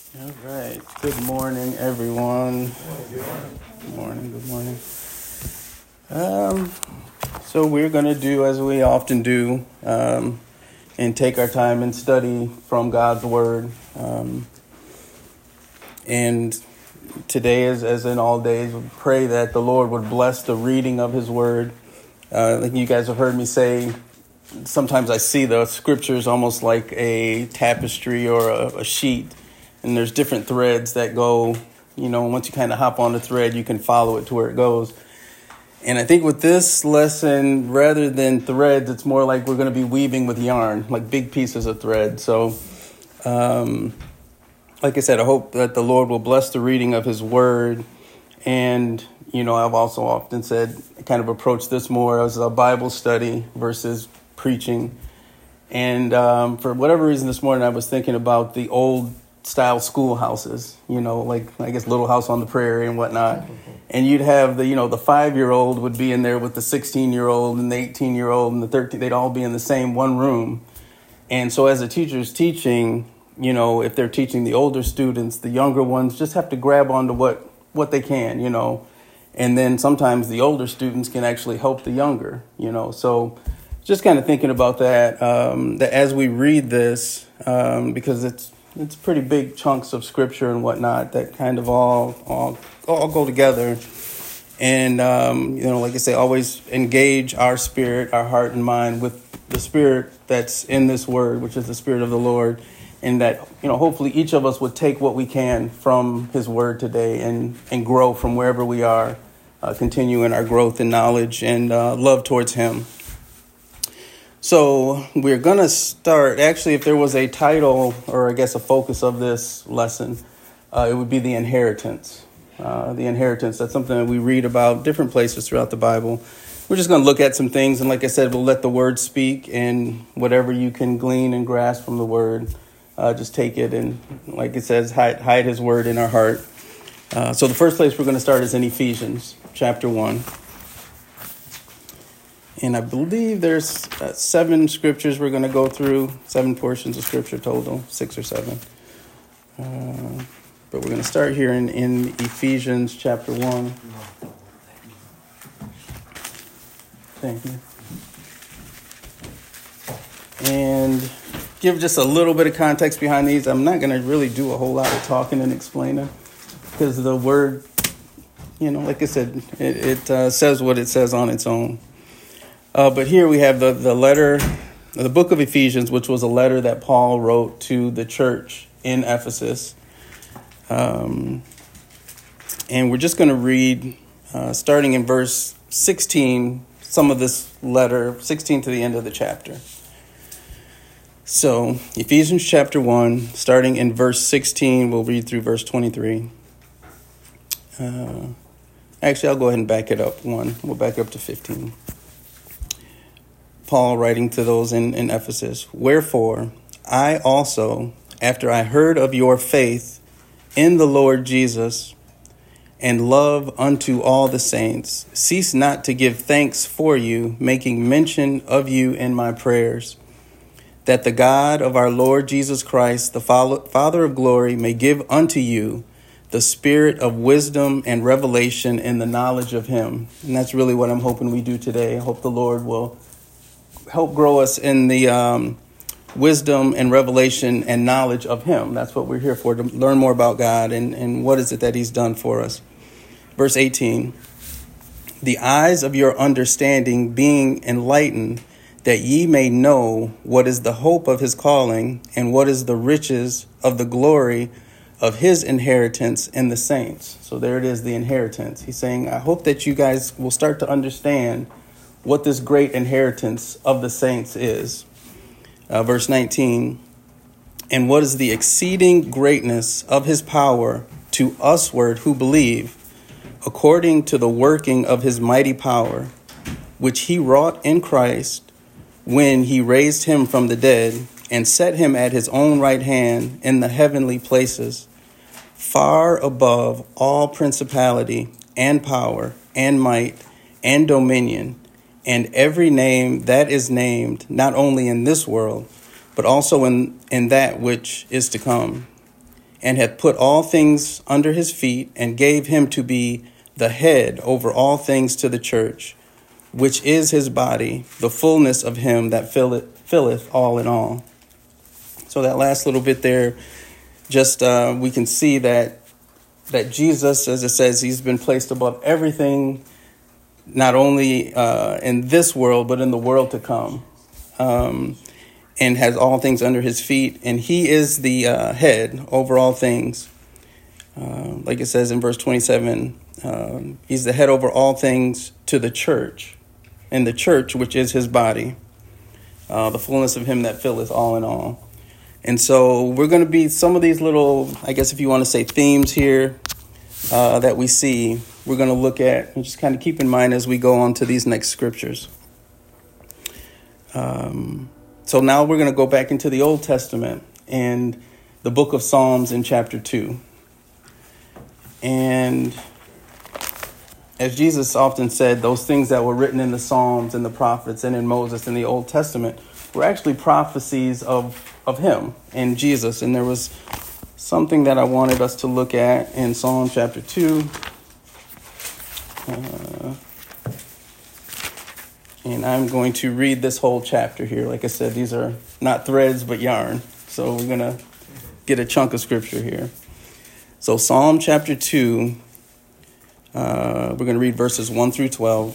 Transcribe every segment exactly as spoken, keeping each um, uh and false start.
All right. Good morning, everyone. Good morning. Good morning. Um, so we're going to do as we often do, um, and take our time and study from God's Word. Um, and today, as as in all days, we pray that the Lord would bless the reading of His Word. Uh, like you guys have heard me say, sometimes I see the Scriptures almost like a tapestry or a, a sheet. And there's different threads that go, you know, once you kind of hop on the thread, you can follow it to where it goes. And I think with this lesson, rather than threads, it's more like we're going to be weaving with yarn, like big pieces of thread. So, um, like I said, I hope that the Lord will bless the reading of His Word. And, you know, I've also often said, kind of approach this more as a Bible study versus preaching. And um, for whatever reason this morning, I was thinking about the old style schoolhouses, you know, like I guess Little House on the Prairie and whatnot. And you'd have the, you know, the five-year-old would be in there with the sixteen-year-old and the eighteen-year-old and the thirteen. They'd all be in the same one room. And so as a teacher's teaching, you know, if they're teaching the older students, the younger ones just have to grab onto what, what they can, you know. And then sometimes the older students can actually help the younger, you know. So just kind of thinking about that, um, that as we read this, um, because it's, It's pretty big chunks of scripture and whatnot that kind of all all, all go together. And, um, you know, like I say, always engage our spirit, our heart and mind with the spirit that's in this word, which is the Spirit of the Lord. And that, you know, hopefully each of us would take what we can from His word today and, and grow from wherever we are, uh, continue in our growth and knowledge and uh, love towards Him. So we're going to start, actually, if there was a title or I guess a focus of this lesson, uh, it would be the inheritance. Uh, the inheritance, that's something that we read about different places throughout the Bible. We're just going to look at some things. And like I said, we'll let the word speak, and whatever you can glean and grasp from the word, uh, just take it. And like it says, hide, hide His word in our heart. Uh, so the first place we're going to start is in Ephesians chapter one. And I believe there's uh, seven scriptures we're going to go through, seven portions of scripture total, six or seven. Uh, but we're going to start here in, in Ephesians chapter one. Thank you. And give just a little bit of context behind these. I'm not going to really do a whole lot of talking and explaining because the word, you know, like I said, it, it uh, says what it says on its own. Uh, but here we have the, the letter, the book of Ephesians, which was a letter that Paul wrote to the church in Ephesus. Um, and we're just going to read, uh, starting in verse sixteen, some of this letter, sixteen to the end of the chapter. So Ephesians chapter one, starting in verse sixteen, we'll read through verse twenty-three. Uh, actually, I'll go ahead and back it up one. We'll back up to fifteen. Paul writing to those in, in Ephesus, "Wherefore, I also, after I heard of your faith in the Lord Jesus and love unto all the saints, cease not to give thanks for you, making mention of you in my prayers, that the God of our Lord Jesus Christ, the Father of glory, may give unto you the spirit of wisdom and revelation in the knowledge of Him." And that's really what I'm hoping we do today. I hope the Lord will help grow us in the um, wisdom and revelation and knowledge of Him. That's what we're here for, to learn more about God and, and what is it that He's done for us. Verse eighteen, "The eyes of your understanding being enlightened, that ye may know what is the hope of His calling and what is the riches of the glory of His inheritance in the saints." So there it is, the inheritance. He's saying, I hope that you guys will start to understand what this great inheritance of the saints is. Uh, verse nineteen, "And what is the exceeding greatness of His power to usward who believe, according to the working of His mighty power, which He wrought in Christ, when He raised Him from the dead, and set Him at His own right hand in the heavenly places, far above all principality and power and might and dominion, and every name that is named, not only in this world, but also in, in that which is to come. and hath put all things under his feet, and gave him to be the head over all things to the church, which is his body, the fullness of him that filleth, filleth all in all. So that last little bit there, just uh, we can see that that Jesus, as it says, he's been placed above everything, not only uh, in this world, but in the world to come, um, and has all things under his feet. And he is the uh, head over all things. Uh, like it says in verse twenty-seven, um, he's the head over all things to the church, and the church, which is his body, uh, the fullness of him that filleth all in all. And so we're going to be some of these little, I guess if you want to say themes here uh, that we see, we're going to look at and just kind of keep in mind as we go on to these next scriptures. Um, so now we're going to go back into the Old Testament and the book of Psalms in chapter two. And as Jesus often said, those things that were written in the Psalms and the prophets and in Moses in the Old Testament were actually prophecies of, of him and Jesus. And there was something that I wanted us to look at in Psalm chapter two. Uh, and I'm going to read this whole chapter here. Like I said, these are not threads, but yarn. So we're going to get a chunk of scripture here. So Psalm chapter two, uh, we're going to read verses one through twelve.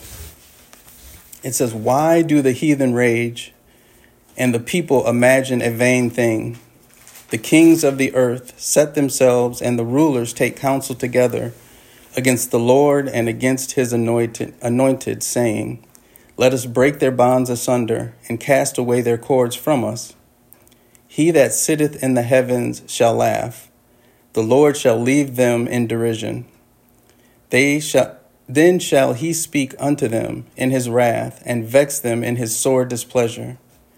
It says, "Why do the heathen rage and the people imagine a vain thing? The kings of the earth set themselves, and the rulers take counsel together against the Lord and against his anointed, anointed, saying, Let us break their bonds asunder and cast away their cords from us. He that sitteth in the heavens shall laugh. The Lord shall leave them in derision. They shall then shall he speak unto them in his wrath, and vex them in his sore displeasure.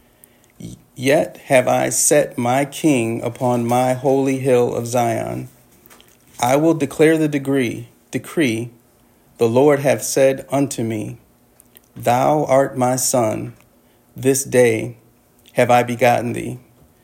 Yet have I set my king upon my holy hill of Zion. I will declare the decree, decree, the Lord hath said unto me, Thou art my son, this day have I begotten thee.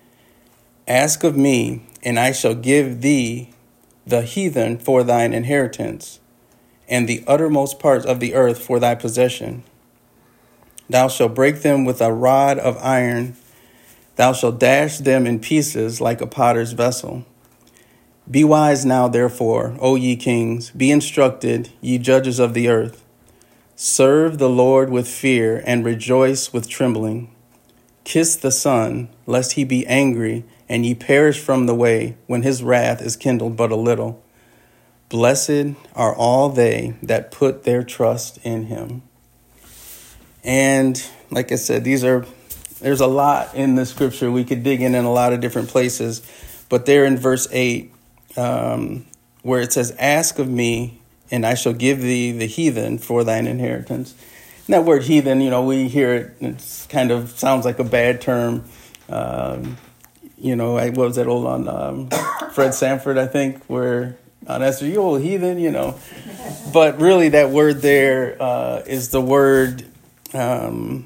Ask of me, and I shall give thee the heathen for thine inheritance, and the uttermost parts of the earth for thy possession. Thou shalt break them with a rod of iron. Thou shalt dash them in pieces like a potter's vessel. Be wise now, therefore, O ye kings, be instructed, ye judges of the earth. Serve the Lord with fear, and rejoice with trembling. Kiss the Son, lest he be angry, and ye perish from the way, when his wrath is kindled but a little. Blessed are all they that put their trust in him." And like I said, these are there's a lot in the scripture. We could dig in in a lot of different places. But there in verse eight, um, where it says, "Ask of me, and I shall give thee the heathen for thine inheritance." And that word heathen, you know, we hear it, it kind of sounds like a bad term. Um, you know, I, what was that old on um, Fred Sanford, I think, where on Esther, you old heathen, you know. But really that word there uh, is the word, um,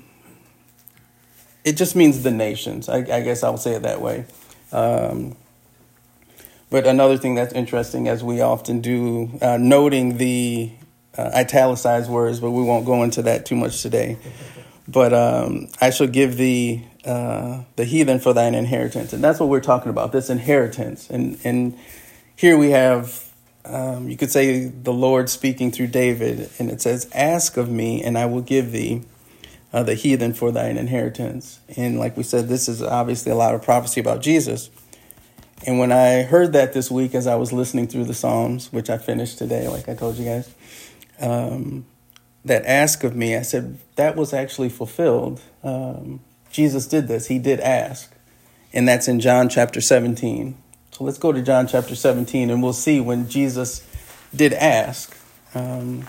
it just means the nations. I, I guess I'll say it that way. Um, but another thing that's interesting, as we often do, uh, noting the uh, italicized words, but we won't go into that too much today. But um, I shall give thee uh, the heathen for thine inheritance. And that's what we're talking about, this inheritance. And, and here we have, um, you could say, the Lord speaking through David. And it says, "Ask of me, and I will give thee uh, the heathen for thine inheritance." And like we said, this is obviously a lot of prophecy about Jesus. And when I heard that this week, as I was listening through the Psalms, which I finished today, like I told you guys, um, that ask of me, I said, that was actually fulfilled. Um, Jesus did this. He did ask. And that's in John chapter seventeen. So let's go to John chapter seventeen, and we'll see when Jesus did ask. Um,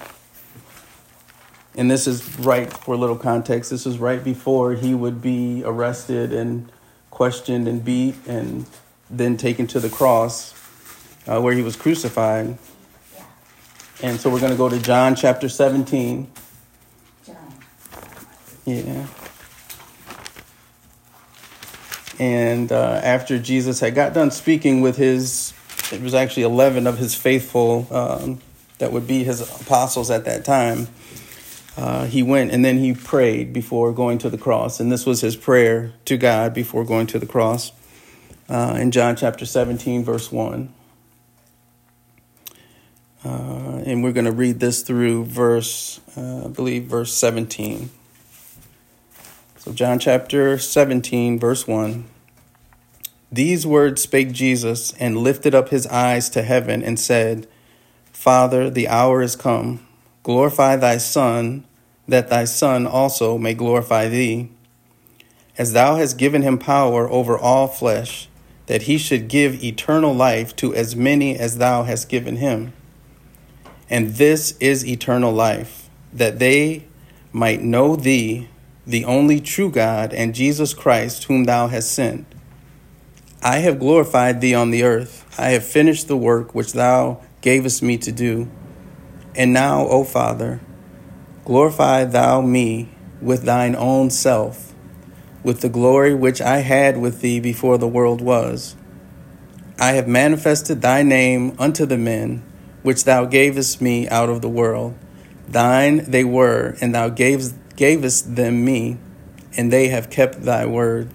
and this is right, for a little context, this is right before he would be arrested and questioned and beat and then taken to the cross uh, where he was crucified. And so we're going to go to John chapter seventeen. John. Yeah. And uh, after Jesus had got done speaking with his it was actually eleven of his faithful um, that would be his apostles at that time. Uh, he went and then he prayed before going to the cross. And this was his prayer to God before going to the cross uh, in John chapter seventeen, verse one. Uh, and we're going to read this through verse, uh, I believe, verse seventeen. So John chapter seventeen, verse one. These words spake Jesus and lifted up his eyes to heaven and said, Father, the hour is come. Glorify thy Son, that thy Son also may glorify thee, as thou hast given him power over all flesh, that he should give eternal life to as many as thou hast given him. And this is eternal life, that they might know thee, the only true God, and Jesus Christ, whom thou hast sent. I have glorified thee on the earth. I have finished the work which thou gavest me to do. And now, O Father, glorify thou me with thine own self, with the glory which I had with thee before the world was. I have manifested thy name unto the men, which thou gavest me out of the world. Thine they were, and thou gavest, gavest them me, and they have kept thy word.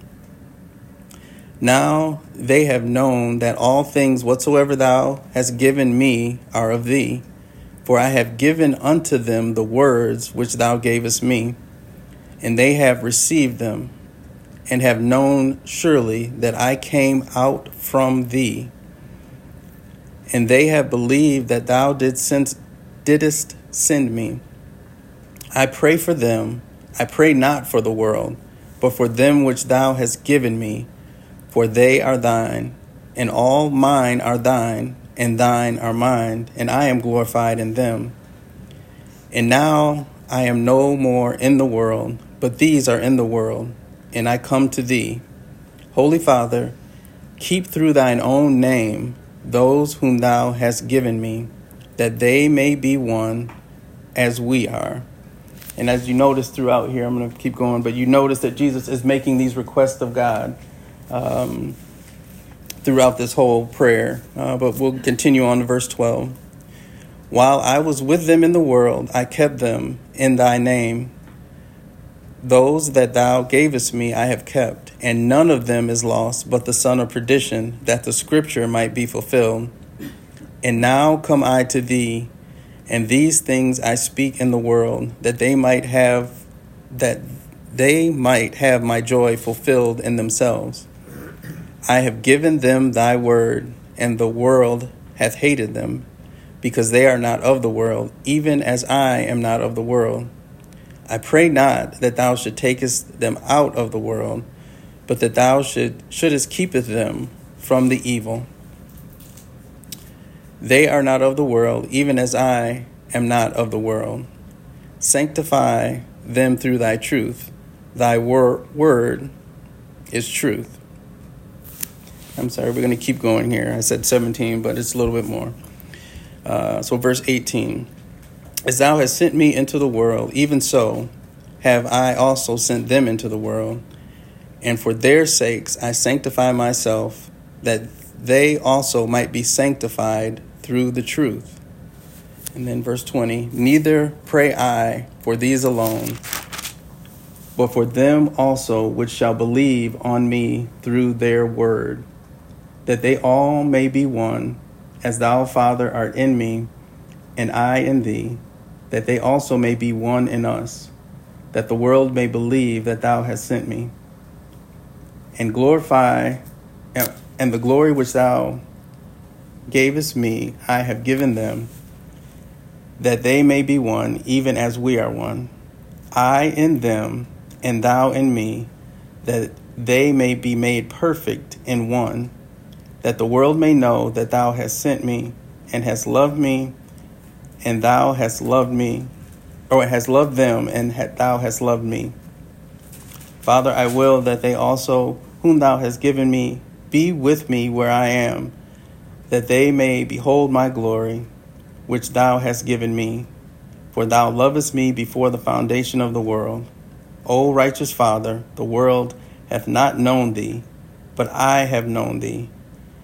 Now they have known that all things whatsoever thou hast given me are of thee, for I have given unto them the words which thou gavest me, and they have received them, and have known surely that I came out from thee. And they have believed that thou didst send, didst send me. I pray for them. I pray not for the world, but for them which thou hast given me, for they are thine, and all mine are thine, and thine are mine, and I am glorified in them. And now I am no more in the world, but these are in the world, and I come to thee. Holy Father, keep through thine own name those whom thou hast given me, that they may be one as we are. And as you notice throughout here, I'm going to keep going, but you notice that Jesus is making these requests of God um, throughout this whole prayer. Uh, but we'll continue on to verse twelve. While I was with them in the world, I kept them in thy name. Those that thou gavest me I have kept, and none of them is lost, but the son of perdition, that the scripture might be fulfilled. And now come I to thee, and these things I speak in the world, that they might have that they might have my joy fulfilled in themselves. I have given them thy word, and the world hath hated them, because they are not of the world, even as I am not of the world. I pray not that thou should takest them out of the world, but that thou should shouldest keepeth them from the evil. They are not of the world, even as I am not of the world. Sanctify them through thy truth. Thy wor- word is truth. I'm sorry, we're going to keep going here. I said seventeen, but it's a little bit more. Uh, so verse eighteen. As thou hast sent me into the world, even so have I also sent them into the world. And for their sakes I sanctify myself, that they also might be sanctified through the truth. And then verse twenty. Neither pray I for these alone, but for them also which shall believe on me through their word, that they all may be one, as thou, Father, art in me, and I in thee, that they also may be one in us, that the world may believe that thou hast sent me. And glorify, and the glory which thou gavest me, I have given them, that they may be one, even as we are one. I in them, and thou in me, that they may be made perfect in one, that the world may know that thou hast sent me, and hast loved me, and thou hast loved me, or hast loved them, and thou hast loved me. Father, I will that they also, whom thou hast given me, be with me where I am, that they may behold my glory, which thou hast given me. For thou lovest me before the foundation of the world. O righteous Father, the world hath not known thee, but I have known thee.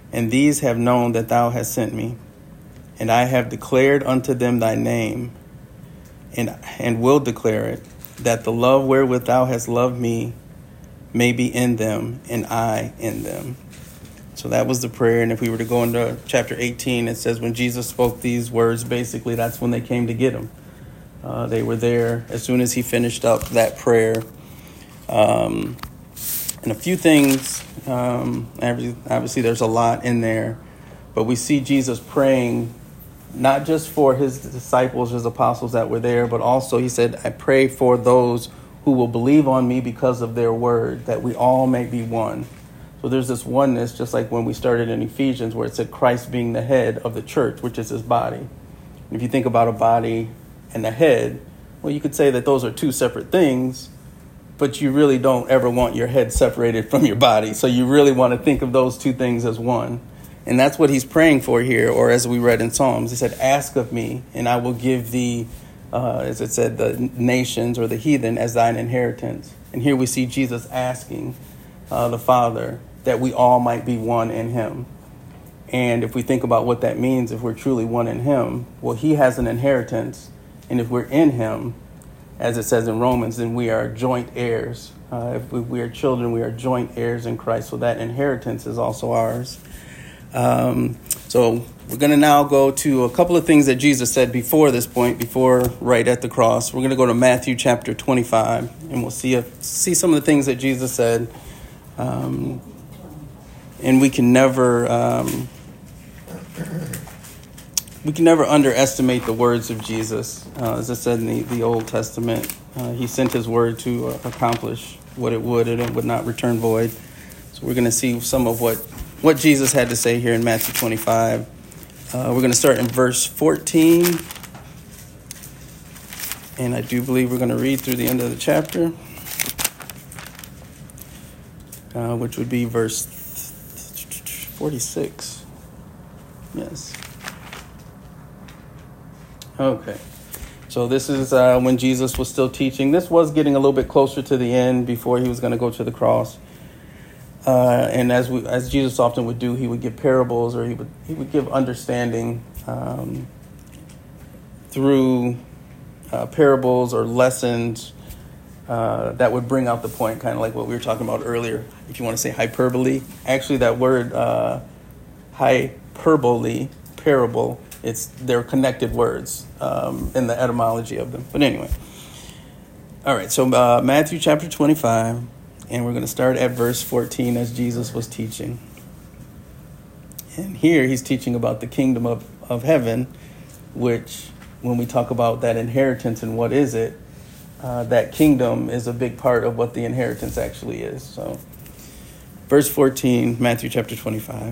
and these have known that thou hast sent me. And I have declared unto them thy name, and and will declare it, that the love wherewith thou hast loved me may be in them, and I in them. So that was the prayer. And if we were to go into chapter eighteen, it says when Jesus spoke these words, basically that's when they came to get him. Uh, they were there as soon as he finished up that prayer. Um, and a few things, um, obviously there's a lot in there, but we see Jesus praying not just for his disciples, his apostles that were there, but also he said, I pray for those who will believe on me because of their word, that we all may be one. So there's this oneness, just like when we started in Ephesians, where it said Christ being the head of the church, which is his body. And if you think about a body and a head, well, you could say that those are two separate things, but you really don't ever want your head separated from your body. So you really want to think of those two things as one. And that's what he's praying for here, or as we read in Psalms, he said, ask of me, and I will give thee, uh, as it said, the nations or the heathen as thine inheritance. And here we see Jesus asking uh, the Father that we all might be one in him. And if we think about what that means, if we're truly one in him, well, he has an inheritance. And if we're in him, as it says in Romans, then we are joint heirs. Uh, if we, we are children, we are joint heirs in Christ. So that inheritance is also ours. Um, so we're going to now go to a couple of things that Jesus said before this point, before right at the cross. We're going to go to Matthew chapter twenty-five, and we'll see if, see some of the things that Jesus said. Um, and we can never um, we can never underestimate the words of Jesus. Uh, as I said in the, the Old Testament, uh, he sent his word to uh, accomplish what it would, and it would not return void. So we're going to see some of what what Jesus had to say here in Matthew twenty-five. Uh, we're going to start in verse fourteen. And I do believe we're going to read through the end of the chapter, uh, which would be verse forty-six. Yes. Okay. So this is uh, when Jesus was still teaching. This was getting a little bit closer to the end before he was going to go to the cross. Uh, and as we, as Jesus often would do, he would give parables, or he would he would give understanding um, through uh, parables or lessons uh, that would bring out the point, kind of like what we were talking about earlier. If you want to say hyperbole, actually that word uh, hyperbole, parable, it's they're connected words um, in the etymology of them. But anyway, all right. So uh, Matthew chapter twenty-five. And we're going to start at verse fourteen as Jesus was teaching. And here he's teaching about the kingdom of, of heaven, which when we talk about that inheritance and what is it, uh, that kingdom is a big part of what the inheritance actually is. So verse fourteen, Matthew chapter twenty-five.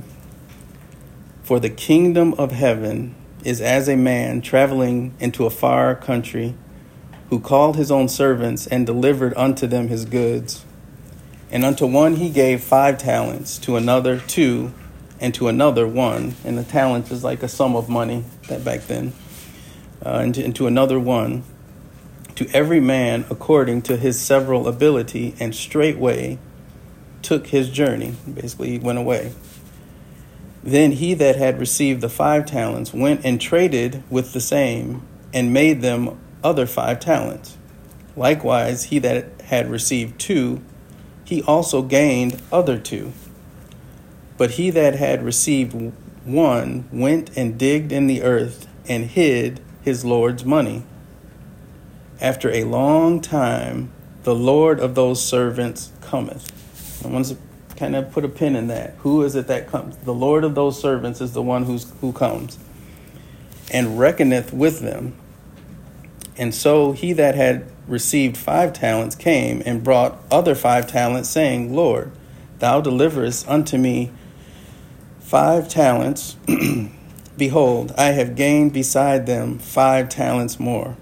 For the kingdom of heaven is as a man traveling into a far country, who called his own servants and delivered unto them his goods. And unto one he gave five talents, to another two, and to another one. And the talent is like a sum of money that back then. Uh, and, to, and to another one, to every man according to his several ability, and straightway took his journey. Basically, he went away. Then he that had received the five talents went and traded with the same, and made them other five talents. Likewise, he that had received two, he also gained other two. But he that had received one went and digged in the earth and hid his Lord's money. After a long time, the Lord of those servants cometh. I want to kind of put a pin in that. Who is it that comes? The Lord of those servants is the one who's who comes, and reckoneth with them. And so he that had received five talents came and brought other five talents, saying, Lord, thou deliverest unto me five talents. Behold, I have gained beside them five talents more.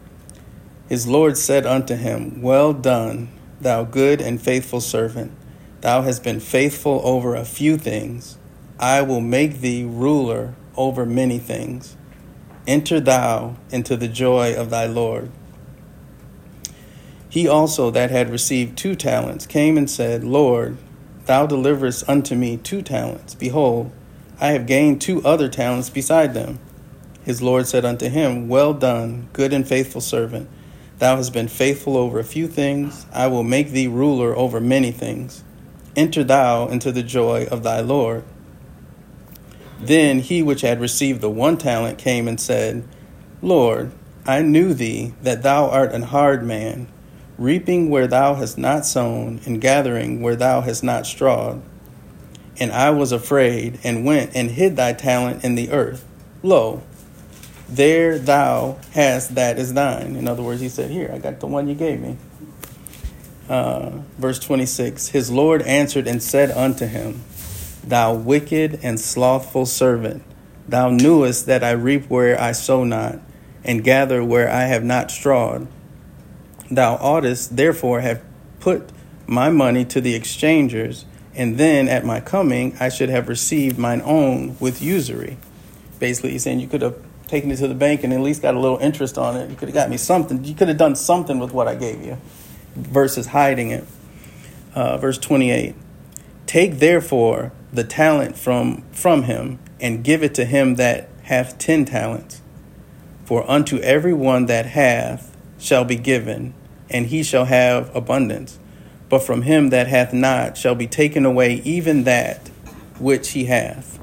His Lord said unto him, Well done, thou good and faithful servant. Thou hast been faithful over a few things. I will make thee ruler over many things. Enter thou into the joy of thy Lord. He also that had received two talents came and said, Lord, thou deliverest unto me two talents. Behold, I have gained two other talents beside them. His Lord said unto him, Well done, good and faithful servant. Thou hast been faithful over a few things. I will make thee ruler over many things. Enter thou into the joy of thy Lord. Then he which had received the one talent came and said, Lord, I knew thee, that thou art an hard man, reaping where thou hast not sown, and gathering where thou hast not strawed. And I was afraid, and went and hid thy talent in the earth. Lo, there thou hast that is thine. In other words, he said, Here, I got the one you gave me. Uh, verse twenty-six, His Lord answered and said unto him, Thou wicked and slothful servant, thou knewest that I reap where I sow not, and gather where I have not strawed. Thou oughtest therefore have put my money to the exchangers, and then at my coming I should have received mine own with usury. Basically, he's saying you could have taken it to the bank and at least got a little interest on it. You could have got me something. You could have done something with what I gave you versus hiding it. Uh, verse twenty-eight, Take therefore the talent from, from him and give it to him that hath ten talents. For unto every one that hath shall be given, and he shall have abundance. But from him that hath not shall be taken away even that which he hath.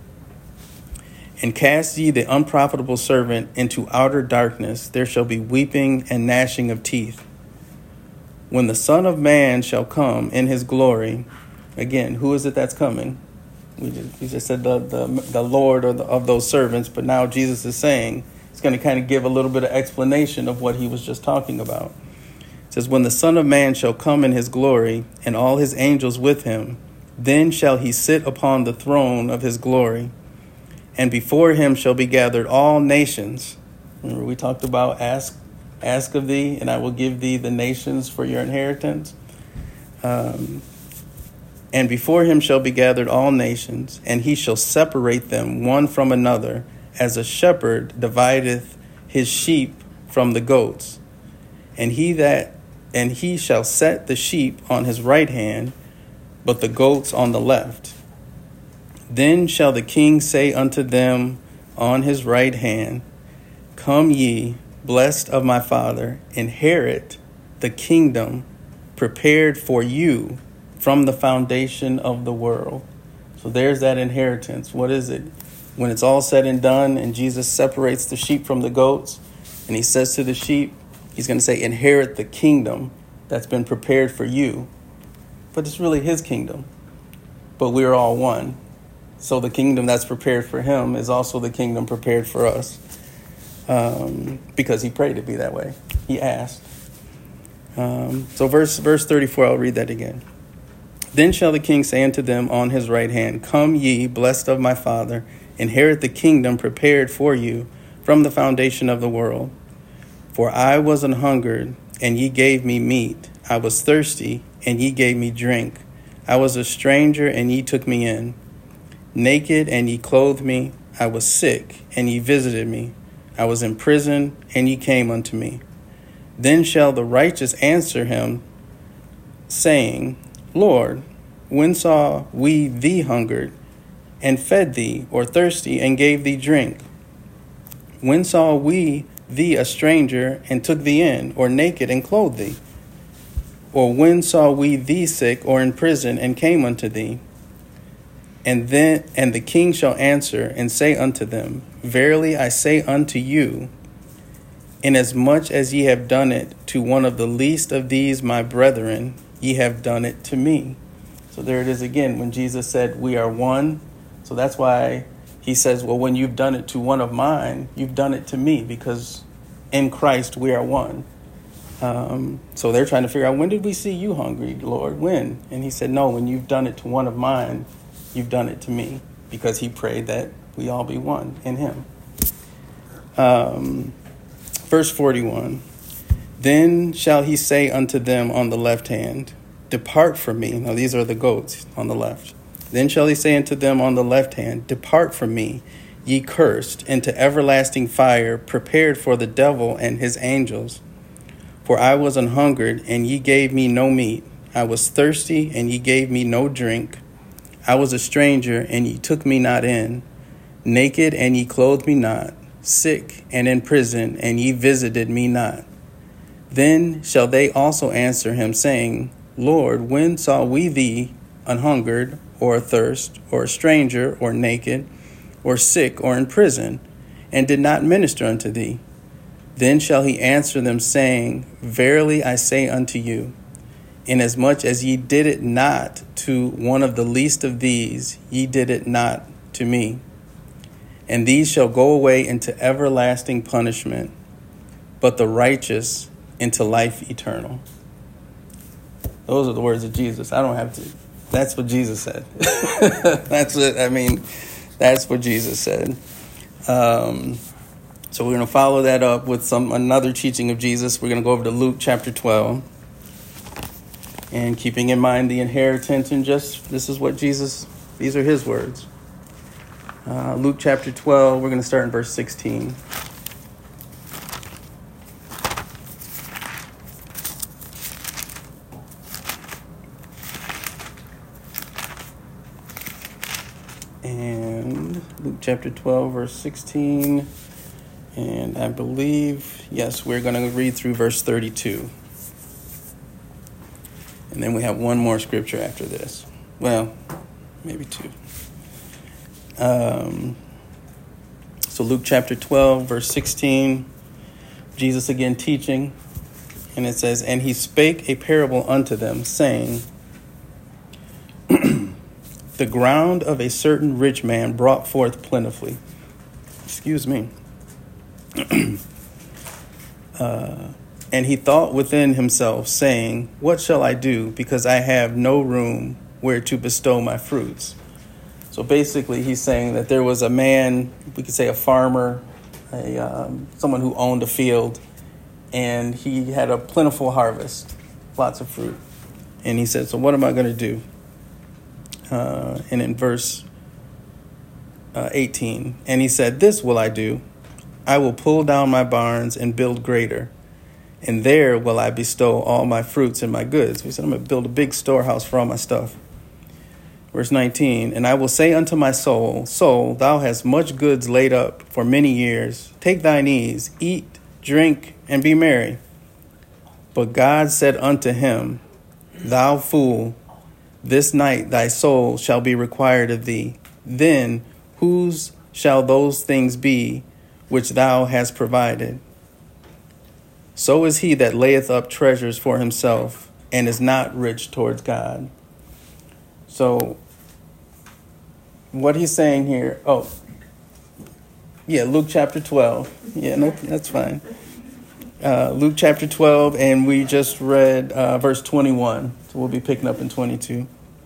And cast ye the unprofitable servant into outer darkness. There shall be weeping and gnashing of teeth. When the Son of Man shall come in his glory, again, who is it that's coming? We just, we just said the, the, the Lord of, the, of those servants, but now Jesus is saying, he's going to kind of give a little bit of explanation of what he was just talking about. It says, When the Son of Man shall come in his glory, and all his angels with him, then shall he sit upon the throne of his glory. And before him shall be gathered all nations. Remember, we talked about ask, ask of thee, and I will give thee the nations for your inheritance. Um, and before him shall be gathered all nations, and he shall separate them one from another, as a shepherd divideth his sheep from the goats. And he that and he shall set the sheep on his right hand, but the goats on the left. Then shall the king say unto them on his right hand, Come ye, blessed of my Father, inherit the kingdom prepared for you from the foundation of the world. So there's that inheritance. What is it? When it's all said and done and Jesus separates the sheep from the goats, and he says to the sheep, he's going to say, inherit the kingdom that's been prepared for you. But it's really his kingdom. But we're all one. So the kingdom that's prepared for him is also the kingdom prepared for us. Um, because he prayed to be that way. He asked. Um, so verse verse thirty-four, I'll read that again. Then shall the king say unto them on his right hand, Come ye, blessed of my Father, inherit the kingdom prepared for you from the foundation of the world. For I was an hungered, and ye gave me meat. I was thirsty, and ye gave me drink. I was a stranger, and ye took me in. Naked, and ye clothed me. I was sick, and ye visited me. I was in prison, and ye came unto me. Then shall the righteous answer him, saying, Lord, when saw we thee hungered, and fed thee, or thirsty, and gave thee drink? When saw we thee a stranger, and took thee in, or naked, and clothed thee? Or when saw we thee sick, or in prison, and came unto thee? And then and the king shall answer and say unto them, Verily I say unto you, inasmuch as ye have done it to one of the least of these my brethren, ye have done it to me. So there it is again, when Jesus said we are one. So that's why he says, well, when you've done it to one of mine, you've done it to me, because in Christ we are one. Um, so they're trying to figure out, when did we see you hungry, Lord? When? And he said, no, when you've done it to one of mine, you've done it to me, because he prayed that we all be one in him. Um, verse forty-one, then shall he say unto them on the left hand, Depart from me. Now these are the goats on the left. Then shall he say unto them on the left hand, Depart from me, ye cursed, into everlasting fire, prepared for the devil and his angels. For I was an hungered, and ye gave me no meat. I was thirsty, and ye gave me no drink. I was a stranger, and ye took me not in, naked, and ye clothed me not, sick, and in prison, and ye visited me not. Then shall they also answer him, saying, Lord, when saw we thee an hungered, or athirst, or a stranger, or naked, or sick, or in prison, and did not minister unto thee? Then shall he answer them, saying, Verily I say unto you, inasmuch as ye did it not to one of the least of these, ye did it not to me. And these shall go away into everlasting punishment, but the righteous into life eternal. Those are the words of Jesus. I don't have to. That's what Jesus said. That's what, I mean, that's what Jesus said. Um, so we're going to follow that up with some another teaching of Jesus. We're going to go over to Luke chapter twelve. And keeping in mind the inheritance and just, this is what Jesus, these are his words. Uh, Luke chapter twelve, we're going to start in verse sixteen. And Luke chapter twelve, verse sixteen. And I believe, yes, we're going to read through verse thirty-two. And then we have one more scripture after this. Well, maybe two. Um, so Luke chapter twelve, verse sixteen, Jesus again teaching. And it says, And he spake a parable unto them, saying, The ground of a certain rich man brought forth plentifully. Excuse me. uh And he thought within himself, saying, What shall I do, because I have no room where to bestow my fruits? So basically, he's saying that there was a man, we could say a farmer, a um, someone who owned a field, and he had a plentiful harvest, lots of fruit. And he said, so what am I going to do? Uh, and in verse uh, eighteen, and he said, This will I do. I will pull down my barns and build greater. And there will I bestow all my fruits and my goods. He said, I'm going to build a big storehouse for all my stuff. Verse nineteen, And I will say unto my soul, Soul, thou hast much goods laid up for many years. Take thine ease, eat, drink, and be merry. But God said unto him, Thou fool, this night thy soul shall be required of thee. Then whose shall those things be which thou hast provided? So is he that layeth up treasures for himself and is not rich towards God. So what he's saying here, oh, yeah, Luke chapter twelve. Yeah, no, that's fine. Uh, Luke chapter twelve, and we just read uh, verse twenty-one. So we'll be picking up in twenty-two.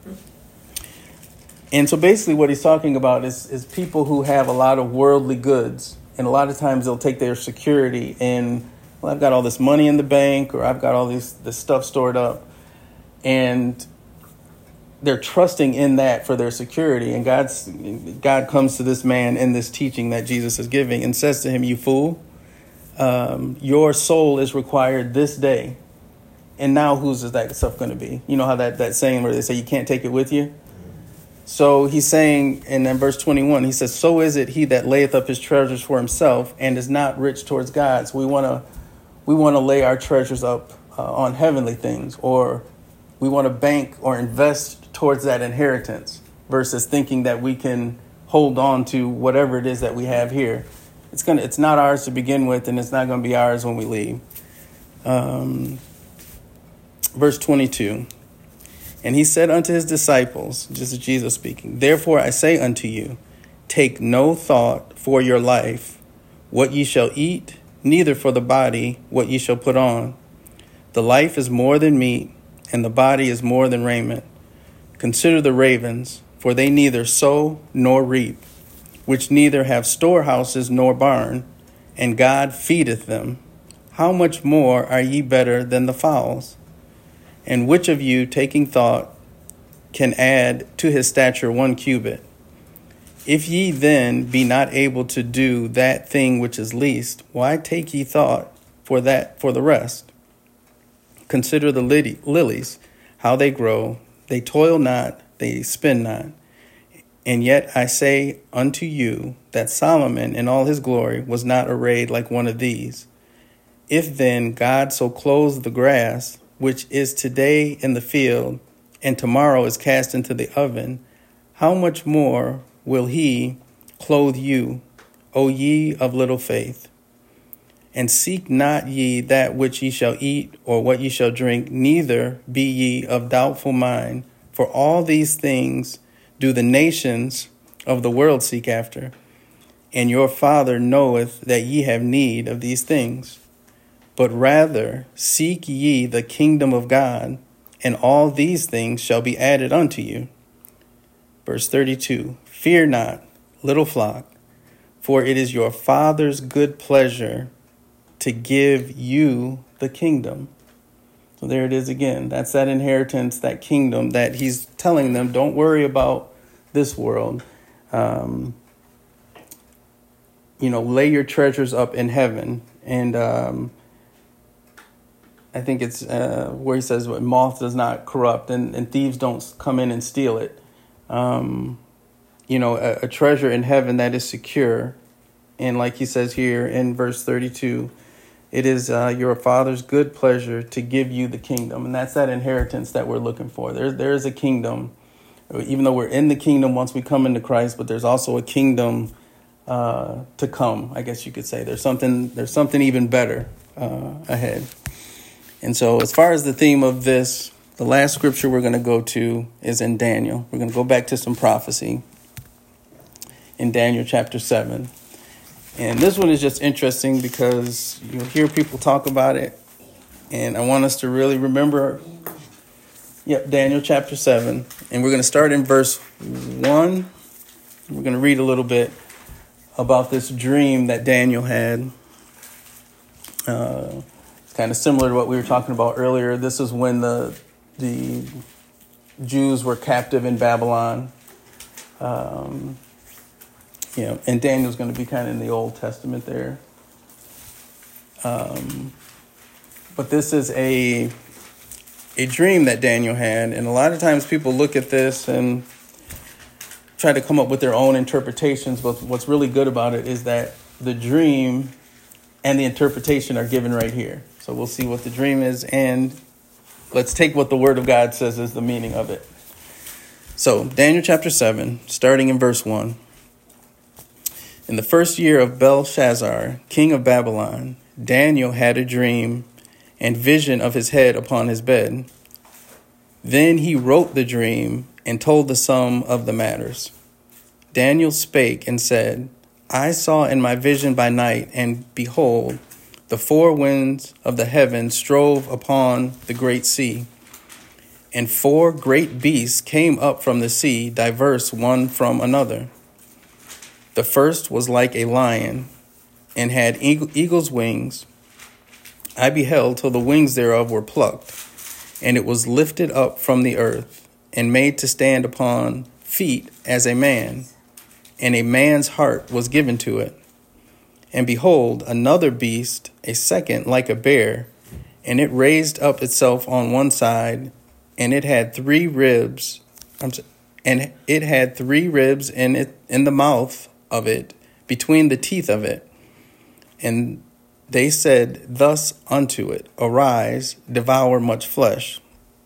And so basically what he's talking about is, is people who have a lot of worldly goods. And a lot of times they'll take their security and, well, I've got all this money in the bank, or I've got all this, this stuff stored up. And they're trusting in that for their security. And God's God comes to this man in this teaching that Jesus is giving and says to him, You fool, um, your soul is required this day. And now whose is that stuff going to be? You know how that, that saying where they say you can't take it with you? So he's saying, and in verse twenty-one, he says, So is it he that layeth up his treasures for himself and is not rich towards God. So we want to we want to lay our treasures up uh, on heavenly things, or we want to bank or invest towards that inheritance versus thinking that we can hold on to whatever it is that we have here. It's gonna it's not ours to begin with, and it's not going to be ours when we leave. Um, verse twenty-two. And he said unto his disciples, this is Jesus speaking, Therefore I say unto you, take no thought for your life, what ye shall eat, neither for the body, what ye shall put on. The life is more than meat, and the body is more than raiment. Consider the ravens, for they neither sow nor reap, which neither have storehouses nor barn, and God feedeth them. How much more are ye better than the fowls? And which of you, taking thought, can add to his stature one cubit? If ye then be not able to do that thing which is least, why take ye thought for that for the rest? Consider the lilies, how they grow. They toil not, they spin not. And yet I say unto you that Solomon in all his glory was not arrayed like one of these. If then God so clothes the grass, which is today in the field, and tomorrow is cast into the oven, how much more will he clothe you, O ye of little faith? And seek not ye that which ye shall eat, or what ye shall drink, neither be ye of doubtful mind. For all these things do the nations of the world seek after, and your Father knoweth that ye have need of these things. But rather seek ye the kingdom of God, and all these things shall be added unto you. Verse thirty-two, fear not, little flock, for it is your Father's good pleasure to give you the kingdom. So there it is again. That's that inheritance, that kingdom that he's telling them, don't worry about this world. Um, you know, lay your treasures up in heaven. And um, I think it's uh, where he says, moth does not corrupt and, and thieves don't come in and steal it. Um, you know, a, a treasure in heaven that is secure. And like he says here in verse thirty-two, it is uh, your Father's good pleasure to give you the kingdom. And that's that inheritance that we're looking for. There, there is a kingdom, even though we're in the kingdom once we come into Christ, but there's also a kingdom uh, to come, I guess you could say. There's something, there's something even better uh, ahead. And so as far as the theme of this, the last scripture we're going to go to is in Daniel. We're going to go back to some prophecy in Daniel chapter seven. And this one is just interesting because you'll hear people talk about it. And I want us to really remember, yep, Daniel chapter seven. And we're going to start in verse one. We're going to read a little bit about this dream that Daniel had. Uh, it's kind of similar to what we were talking about earlier. This is when the the Jews were captive in Babylon. Um You know, and Daniel's going to be kind of in the Old Testament there. Um, but this is a a dream that Daniel had. And a lot of times people look at this and try to come up with their own interpretations. But what's really good about it is that the dream and the interpretation are given right here. So we'll see what the dream is. And let's take what the Word of God says is the meaning of it. So Daniel chapter seven, starting in verse one. In the first year of Belshazzar, king of Babylon, Daniel had a dream and vision of his head upon his bed. Then he wrote the dream and told the sum of the matters. Daniel spake and said, I saw in my vision by night, and behold, the four winds of the heaven strove upon the great sea. And four great beasts came up from the sea, diverse one from another. The first was like a lion, and had eagle, eagle's wings. I beheld till the wings thereof were plucked, and it was lifted up from the earth, and made to stand upon feet as a man, and a man's heart was given to it. And behold, another beast, a second like a bear, and it raised up itself on one side, and it had three ribs, and it had three ribs in it in the mouth of it, between the teeth of it. And they said thus unto it, Arise, devour much flesh.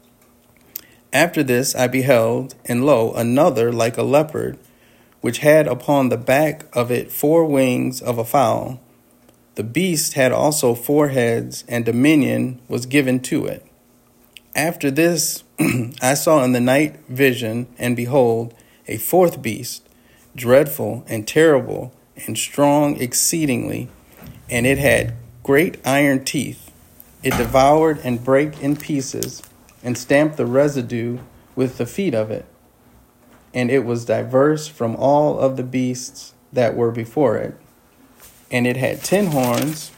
After this I beheld, and lo, another like a leopard, which had upon the back of it four wings of a fowl. The beast had also four heads, and dominion was given to it. After this I saw in the night vision, and behold, a fourth beast, dreadful and terrible and strong exceedingly, and it had great iron teeth. It devoured and brake in pieces, and stamped the residue with the feet of it. And it was diverse from all of the beasts that were before it. And it had ten horns.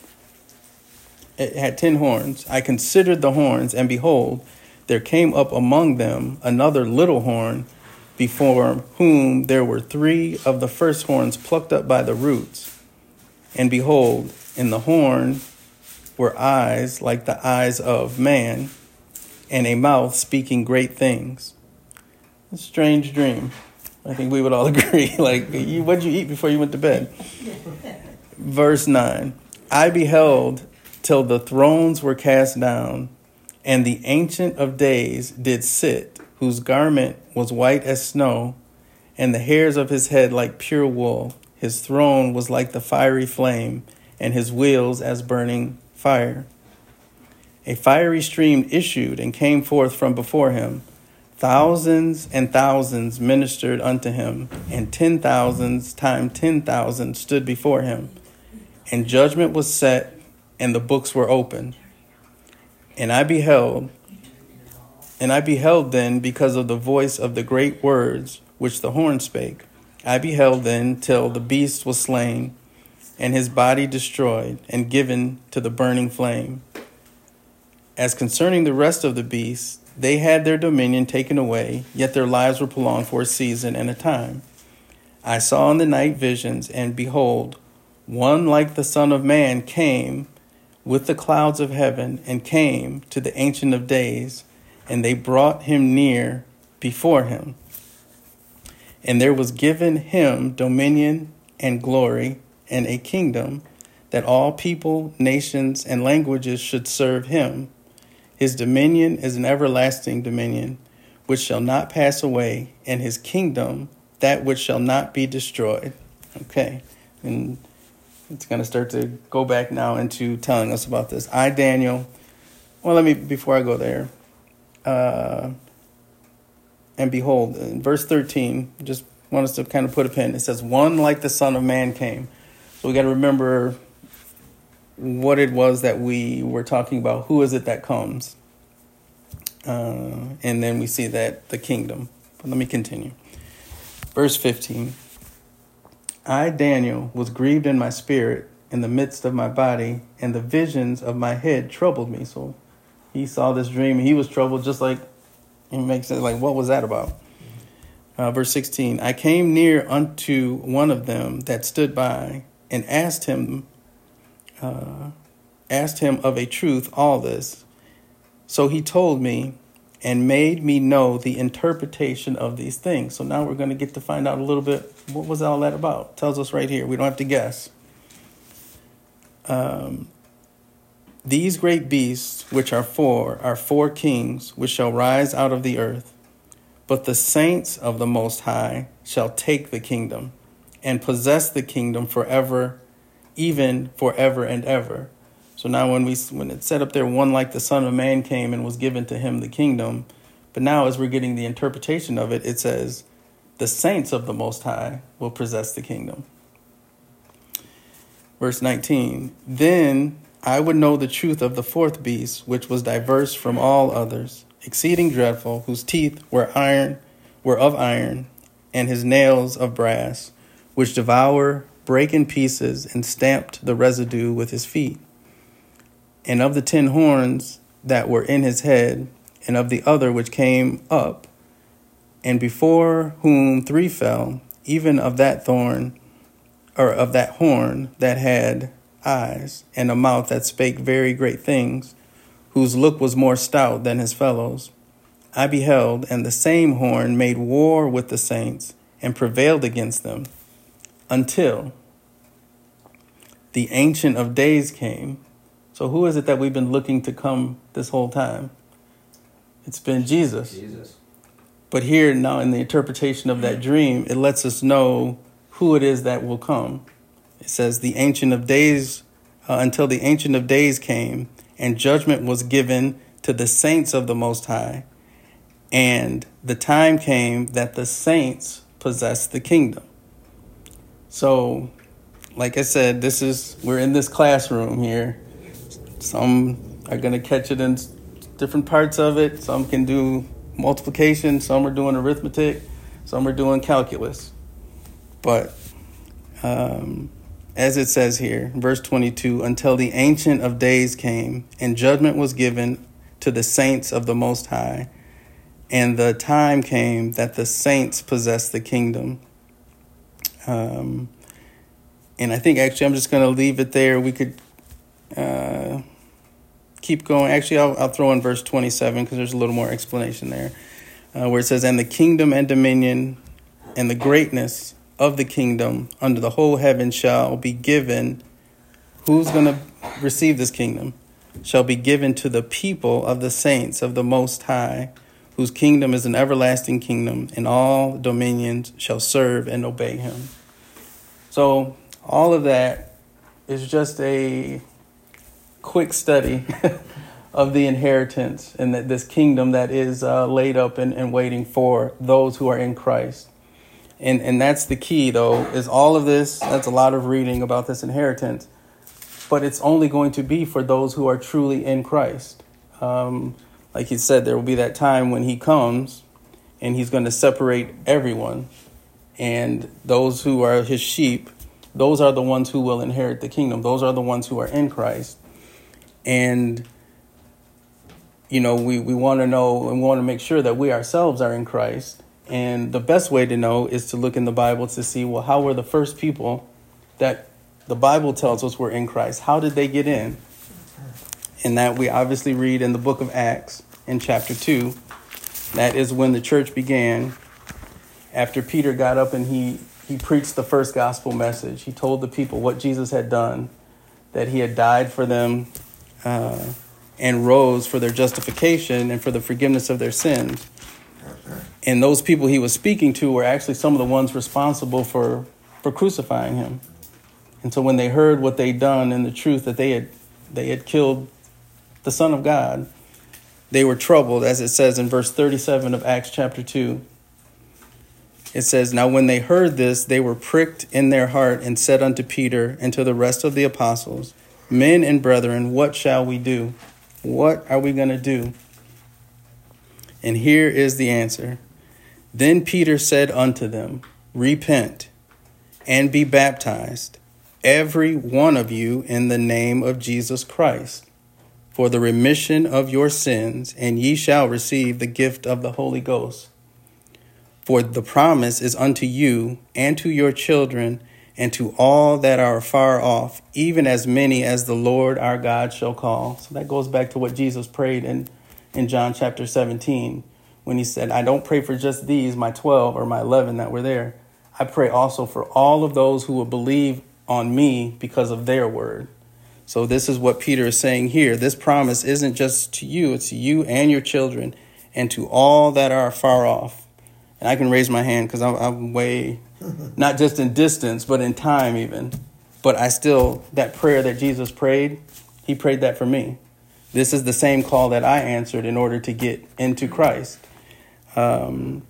It had ten horns. I considered the horns, and behold, there came up among them another little horn, before whom there were three of the first horns plucked up by the roots. And behold, in the horn were eyes like the eyes of man, and a mouth speaking great things. A strange dream. I think we would all agree. Like, you, what'd you eat before you went to bed? Verse nine, I beheld till the thrones were cast down, and the Ancient of Days did sit, whose garment was white as snow, and the hairs of his head like pure wool. His throne was like the fiery flame, and his wheels as burning fire. A fiery stream issued and came forth from before him. Thousands and thousands ministered unto him, and ten thousands times ten thousand stood before him. And judgment was set, and the books were opened. And I beheld, and I beheld then because of the voice of the great words which the horn spake. I beheld then till the beast was slain, and his body destroyed, and given to the burning flame. As concerning the rest of the beasts, they had their dominion taken away, yet their lives were prolonged for a season and a time. I saw in the night visions, and behold, one like the Son of Man came with the clouds of heaven, and came to the Ancient of Days, and they brought him near before him. And there was given him dominion and glory and a kingdom, that all people, nations, and languages should serve him. His dominion is an everlasting dominion, which shall not pass away, and his kingdom that which shall not be destroyed. Okay, and it's going to start to go back now into telling us about this. I, Daniel, well, let me, before I go there, uh, and behold, in verse thirteen, just want us to kind of put a pin. It says, one like the Son of Man came. So we got to remember what it was that we were talking about. Who is it that comes? Uh, and then we see that the kingdom. But let me continue. Verse fifteen. I, Daniel, was grieved in my spirit in the midst of my body, and the visions of my head troubled me. So he saw this dream, and he was troubled, just like it makes sense. Like, what was that about? Uh, verse sixteen. I came near unto one of them that stood by, and asked him, uh, asked him of a truth all this. So he told me, and made me know the interpretation of these things. So now we're going to get to find out a little bit, what was all that about? It tells us right here. We don't have to guess. Um, these great beasts, which are four, are four kings, which shall rise out of the earth. But the saints of the Most High shall take the kingdom, and possess the kingdom forever, even forever and ever. So now when we when it said up there, one like the Son of Man came and was given to him the kingdom. But now as we're getting the interpretation of it, it says the saints of the Most High will possess the kingdom. Verse nineteen, then I would know the truth of the fourth beast, which was diverse from all others, exceeding dreadful, whose teeth were iron, were of iron, and his nails of brass, which devour, break in pieces, and stamped the residue with his feet. And of the ten horns that were in his head, and of the other which came up, and before whom three fell, even of that thorn, or of that horn that had eyes, and a mouth that spake very great things, whose look was more stout than his fellows. I beheld, and the same horn made war with the saints, and prevailed against them, until the Ancient of Days came. So who is it that we've been looking to come this whole time? It's been Jesus. Jesus. But here now in the interpretation of that dream, it lets us know who it is that will come. It says the Ancient of Days, uh, until the Ancient of Days came, and judgment was given to the saints of the Most High. And the time came that the saints possessed the kingdom. So, like I said, this is, we're in this classroom here. Some are going to catch it in different parts of it. Some can do multiplication. Some are doing arithmetic. Some are doing calculus. But um, as it says here, verse twenty-two, until the Ancient of Days came, and judgment was given to the saints of the Most High, and the time came that the saints possessed the kingdom. Um, and I think actually I'm just going to leave it there. We could uh, keep going. Actually, I'll, I'll throw in verse twenty-seven because there's a little more explanation there, uh, where it says, and the kingdom and dominion And the greatness of the kingdom under the whole heaven shall be given. Who's going to receive this kingdom? Shall be given to the people of the saints of the Most High, whose kingdom is an everlasting kingdom, and all dominions shall serve and obey him. So all of that is just a quick study of the inheritance and that this kingdom that is uh, laid up and, and waiting for those who are in Christ. And and that's the key, though, is all of this. That's a lot of reading about this inheritance, but it's only going to be for those who are truly in Christ. Um, like he said, there will be that time when he comes and he's going to separate everyone. And those who are his sheep, those are the ones who will inherit the kingdom. Those are the ones who are in Christ. And, you know, we, we want to know and we want to make sure that we ourselves are in Christ. And the best way to know is to look in the Bible to see, well, how were the first people that the Bible tells us were in Christ? How did they get in? And that we obviously read in the book of Acts in chapter two. That is when the church began. After Peter got up and he, he preached the first gospel message. He told the people what Jesus had done, that he had died for them uh, and rose for their justification and for the forgiveness of their sins. And those people he was speaking to were actually some of the ones responsible for, for crucifying him. And so when they heard what they'd done and the truth that they had they had killed the Son of God, they were troubled, as it says in verse thirty-seven of Acts chapter two. It says, "Now when they heard this, they were pricked in their heart and said unto Peter and to the rest of the apostles, 'Men and brethren, what shall we do?'" What are we going to do? And here is the answer. "Then Peter said unto them, Repent and be baptized, every one of you, in the name of Jesus Christ, for the remission of your sins, and ye shall receive the gift of the Holy Ghost. For the promise is unto you and to your children and to all that are far off, even as many as the Lord our God shall call." So that goes back to what Jesus prayed in, in John chapter seventeen, when he said, "I don't pray for just these, my twelve or my eleven that were there. I pray also for all of those who will believe on me because of their word." So this is what Peter is saying here. This promise isn't just to you, it's to you and your children and to all that are far off. And I can raise my hand because I'm, I'm way, not just in distance, but in time even. But I still, that prayer that Jesus prayed, he prayed that for me. This is the same call that I answered in order to get into Christ. Um,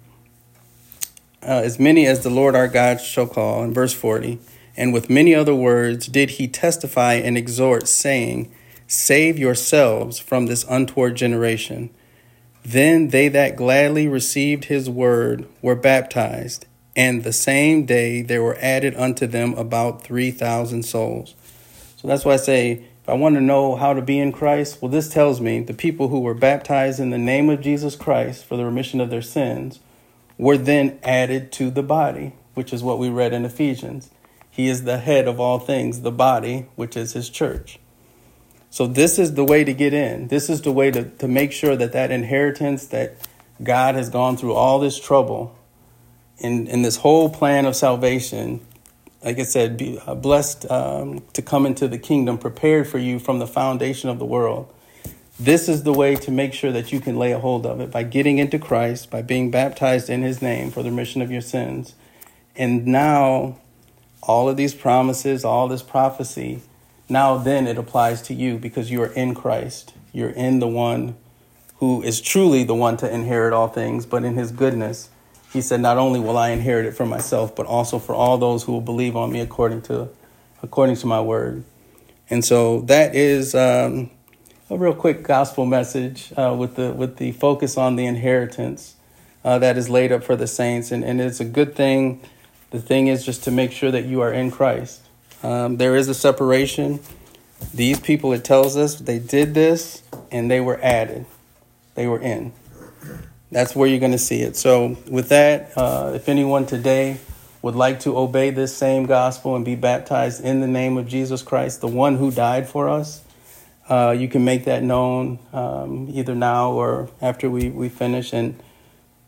uh, as many as the Lord our God shall call, in verse forty. "And with many other words did he testify and exhort, saying, Save yourselves from this untoward generation. Then they that gladly received his word were baptized, and the same day there were added unto them about three thousand souls." So that's why I say, if I want to know how to be in Christ, well, this tells me the people who were baptized in the name of Jesus Christ for the remission of their sins were then added to the body, which is what we read in Ephesians. He is the head of all things, the body, which is his church. So this is the way to get in. This is the way to, to make sure that that inheritance that God has gone through all this trouble in, in this whole plan of salvation, like I said, be uh, blessed um, to come into the kingdom, prepared for you from the foundation of the world. This is the way to make sure that you can lay a hold of it, by getting into Christ, by being baptized in his name for the remission of your sins. And now all of these promises, all this prophecy, now then it applies to you because you are in Christ. You're in the one who is truly the one to inherit all things, but in his goodness, he said, not only will I inherit it for myself, but also for all those who will believe on me according to according to my word. And so that is um, a real quick gospel message uh, with the with the focus on the inheritance uh, that is laid up for the saints. And, and it's a good thing. The thing is just to make sure that you are in Christ. Um, there is a separation. These people, it tells us, they did this and they were added. They were in. That's where you're going to see it. So with that, uh, if anyone today would like to obey this same gospel and be baptized in the name of Jesus Christ, the one who died for us, uh, you can make that known um, either now or after we, we finish. And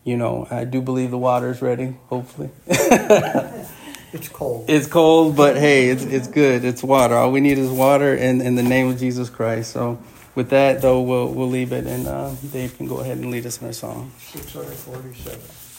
you know, I do believe the water is ready, hopefully. It's cold. It's cold, but hey, it's it's good. It's water. All we need is water in, in the name of Jesus Christ. So with that, though, we'll we'll leave it, and uh, Dave can go ahead and lead us in our song. six forty-seven.